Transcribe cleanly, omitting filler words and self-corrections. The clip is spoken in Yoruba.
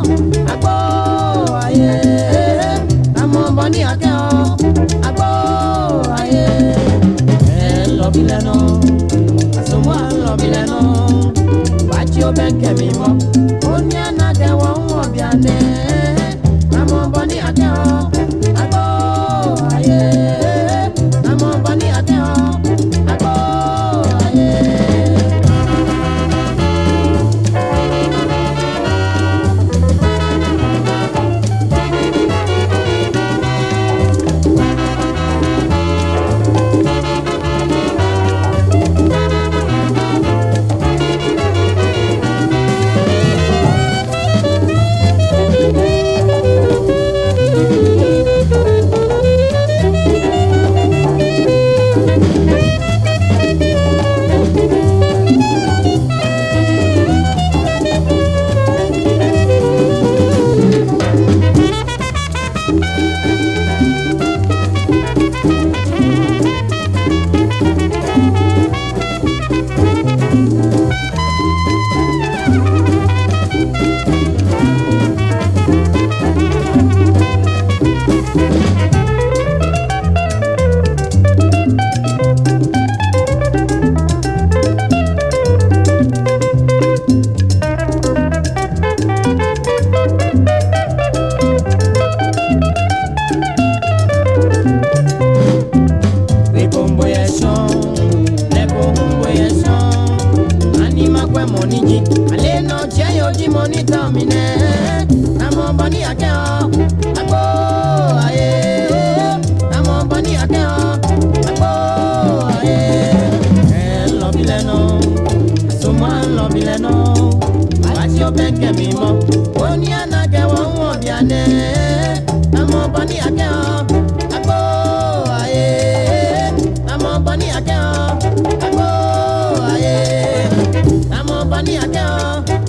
agbo aye amo boni ake o agbo aye lo bileno asomo lo bileno bachi obenke mi mo onya na ke won wo biane amo boni ake o agbo aye amo boni ake o agbo aye. Bunny, I can't.